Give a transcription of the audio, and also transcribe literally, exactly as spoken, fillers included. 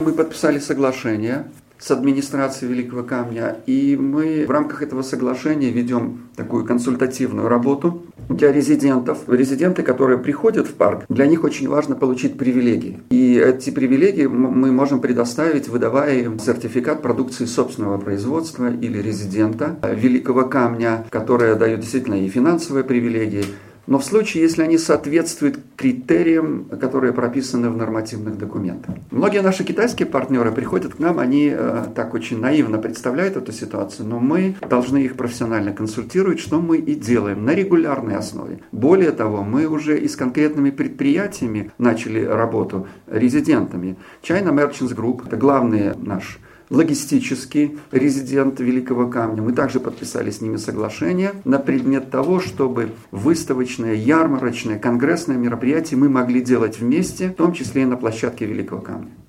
Мы подписали соглашение с администрацией Великого Камня, и мы в рамках этого соглашения ведем такую консультативную работу для резидентов. Резиденты, которые приходят в парк, для них очень важно получить привилегии. И эти привилегии мы можем предоставить, выдавая им сертификат продукции собственного производства или резидента Великого Камня, которые дают действительно и финансовые привилегии. Но в случае, если они соответствуют критериям, которые прописаны в нормативных документах. Многие наши китайские партнеры приходят к нам, они э, так очень наивно представляют эту ситуацию, но мы должны их профессионально консультировать, что мы и делаем на регулярной основе. Более того, мы уже и с конкретными предприятиями начали работу, резидентами. China Merchants Group – это главный наш логистический резидент Великого Камня. Мы также подписали с ними соглашение на предмет того, чтобы выставочные, ярмарочные, конгрессные мероприятия мы могли делать вместе, в том числе и на площадке Великого Камня.